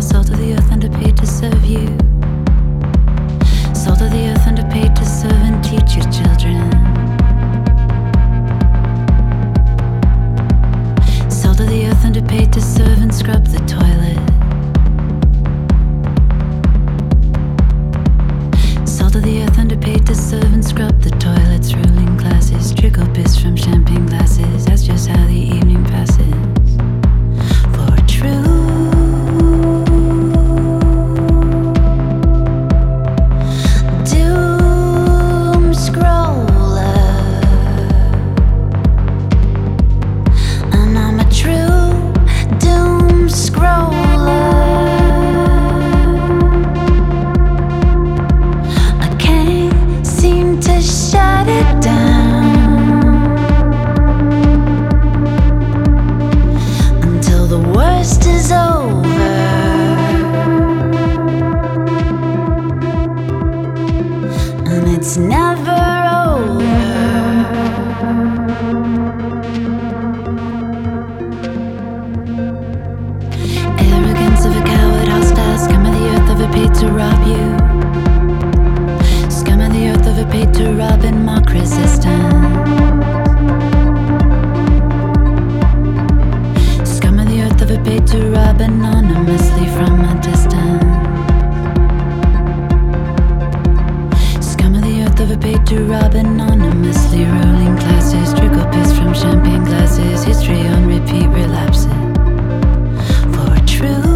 are salt of the earth underpaid to serve you. Salt of the earth underpaid to serve and teach your children. Salt of the earth underpaid to serve and scrub the toilet. Salt of the earth underpaid to serve and scrub the toilets. Ruling classes trickle piss from champagne glasses. That's just how the evening passes. For true doom scroller, and I'm a true doom scroller. I can't seem to shut it down until the worst is over, and it's never over. Arrogance of a coward, hostile scum of the earth of a paid to rob you. Scum of the earth of a paid to rob and mock resistance. Scum of the earth of a paid to rob anonymously from a distance. Scum of the earth of a paid to rob anonymously. Ruling classes trickle piss from champagne glasses. History on repeat relapses. For true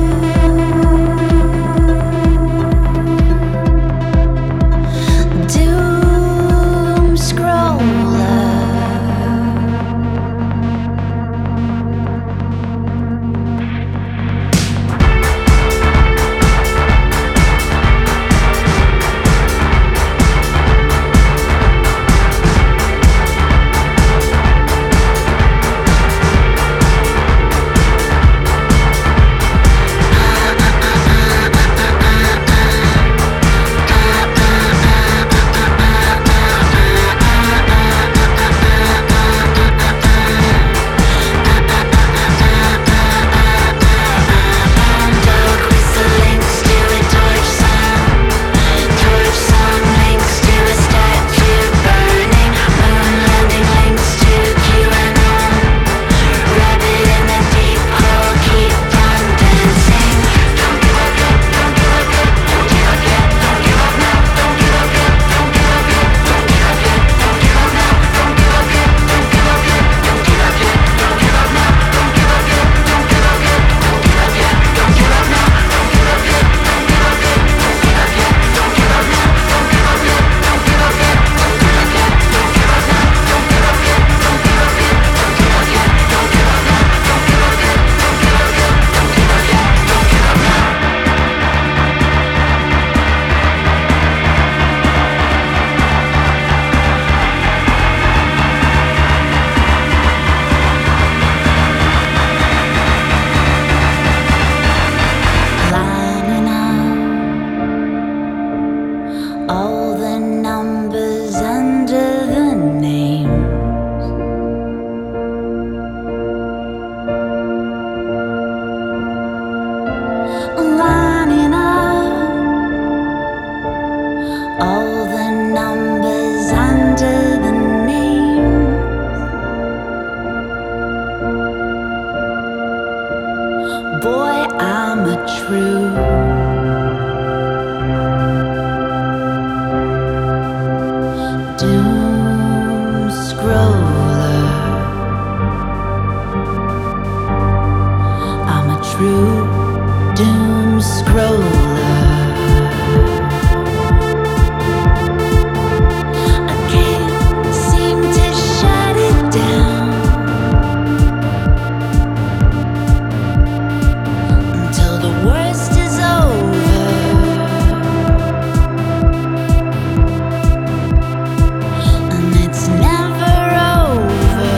doom scroller. Lining up all the numbers under the names. Lining up all the numbers under the names. Boy, I'm a true doom scroller. I'm a true doom scroller. I can't seem to shut it down until the worst is over, and it's never over.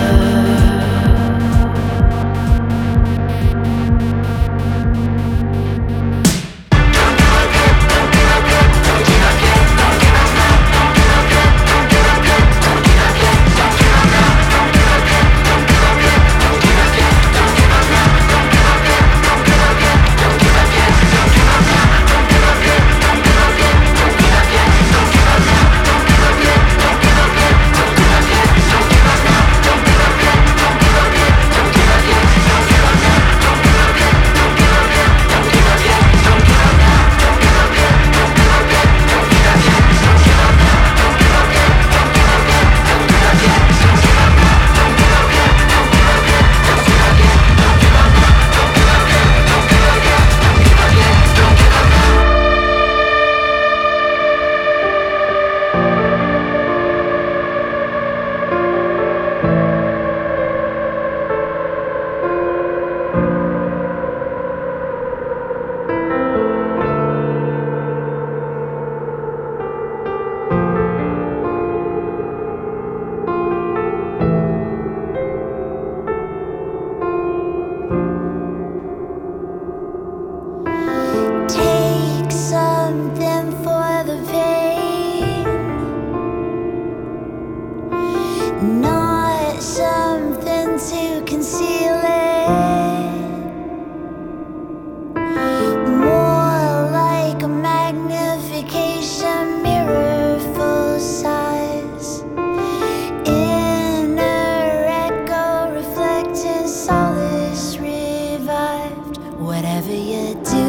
Whatever you do,